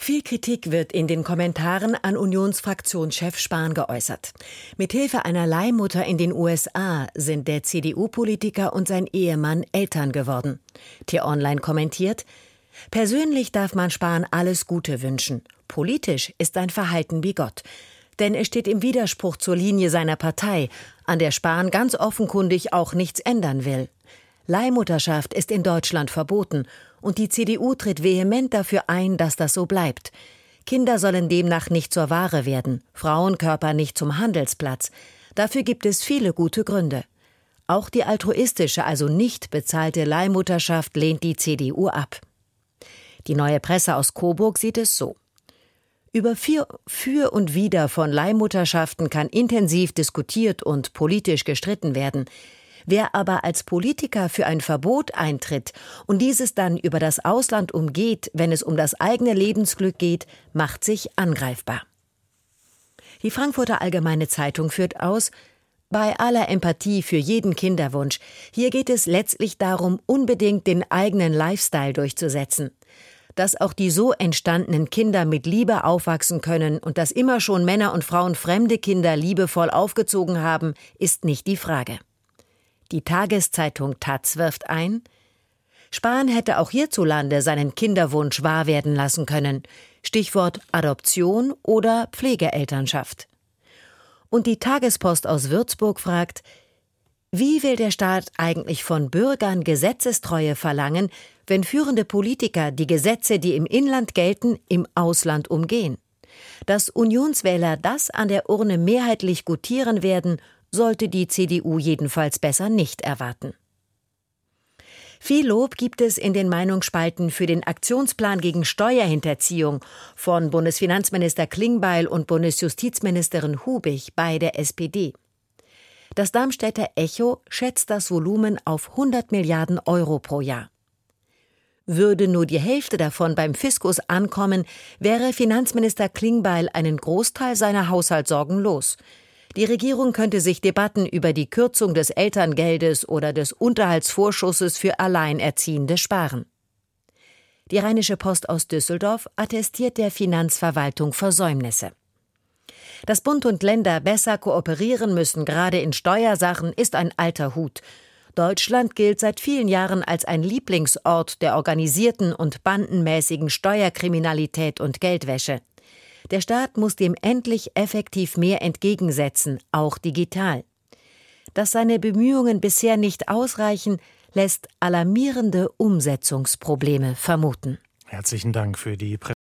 Viel Kritik wird in den Kommentaren an Unionsfraktionschef Spahn geäußert. Mithilfe einer Leihmutter in den USA sind der CDU-Politiker und sein Ehemann Eltern geworden. T-Online kommentiert: Persönlich darf man Spahn alles Gute wünschen. Politisch ist sein Verhalten wie Gott. Denn es steht im Widerspruch zur Linie seiner Partei, an der Spahn ganz offenkundig auch nichts ändern will. Leihmutterschaft ist in Deutschland verboten und die CDU tritt vehement dafür ein, dass das so bleibt. Kinder sollen demnach nicht zur Ware werden, Frauenkörper nicht zum Handelsplatz. Dafür gibt es viele gute Gründe. Auch die altruistische, also nicht bezahlte Leihmutterschaft lehnt die CDU ab. Die Neue Presse aus Coburg sieht es so: Über für und Wider von Leihmutterschaften kann intensiv diskutiert und politisch gestritten werden. Wer aber als Politiker für ein Verbot eintritt und dieses dann über das Ausland umgeht, wenn es um das eigene Lebensglück geht, macht sich angreifbar. Die Frankfurter Allgemeine Zeitung führt aus: Bei aller Empathie für jeden Kinderwunsch, hier geht es letztlich darum, unbedingt den eigenen Lifestyle durchzusetzen. Dass auch die so entstandenen Kinder mit Liebe aufwachsen können und dass immer schon Männer und Frauen fremde Kinder liebevoll aufgezogen haben, ist nicht die Frage. Die Tageszeitung taz wirft ein: Spahn hätte auch hierzulande seinen Kinderwunsch wahr werden lassen können. Stichwort Adoption oder Pflegeelternschaft. Und die Tagespost aus Würzburg fragt: Wie will der Staat eigentlich von Bürgern Gesetzestreue verlangen, wenn führende Politiker die Gesetze, die im Inland gelten, im Ausland umgehen? Dass Unionswähler das an der Urne mehrheitlich gutieren werden, sollte die CDU jedenfalls besser nicht erwarten. Viel Lob gibt es in den Meinungsspalten für den Aktionsplan gegen Steuerhinterziehung von Bundesfinanzminister Klingbeil und Bundesjustizministerin Hubig, beide SPD. Das Darmstädter Echo schätzt das Volumen auf 100 Milliarden Euro pro Jahr. Würde nur die Hälfte davon beim Fiskus ankommen, wäre Finanzminister Klingbeil einen Großteil seiner Haushaltssorgen los. Die Regierung könnte sich Debatten über die Kürzung des Elterngeldes oder des Unterhaltsvorschusses für Alleinerziehende sparen. Die Rheinische Post aus Düsseldorf attestiert der Finanzverwaltung Versäumnisse. Dass Bund und Länder besser kooperieren müssen, gerade in Steuersachen, ist ein alter Hut. Deutschland gilt seit vielen Jahren als ein Lieblingsort der organisierten und bandenmäßigen Steuerkriminalität und Geldwäsche. Der Staat muss dem endlich effektiv mehr entgegensetzen, auch digital. Dass seine Bemühungen bisher nicht ausreichen, lässt alarmierende Umsetzungsprobleme vermuten. Herzlichen Dank für die